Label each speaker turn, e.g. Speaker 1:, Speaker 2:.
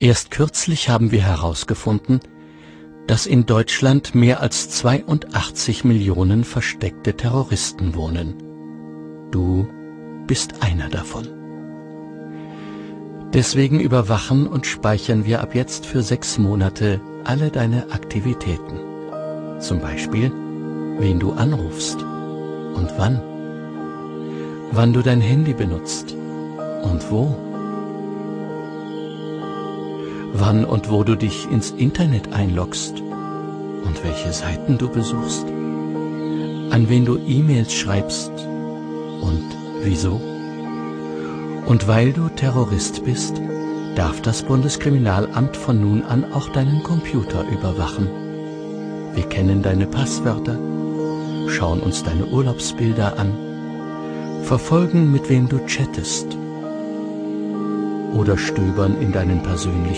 Speaker 1: Erst kürzlich haben wir herausgefunden, dass in Deutschland mehr als 82 Millionen versteckte Terroristen wohnen. Du bist einer davon. Deswegen überwachen und speichern wir ab jetzt für 6 Monate alle deine Aktivitäten. Zum Beispiel, wen du anrufst und wann. Wann du dein Handy benutzt und wo. Wann und wo du dich ins Internet einloggst und welche Seiten du besuchst. An wen du E-Mails schreibst und wieso. Und weil du Terrorist bist, darf das Bundeskriminalamt von nun an auch deinen Computer überwachen. Wir kennen deine Passwörter, schauen uns deine Urlaubsbilder an, verfolgen, mit wem du chattest oder stöbern in deinen persönlichen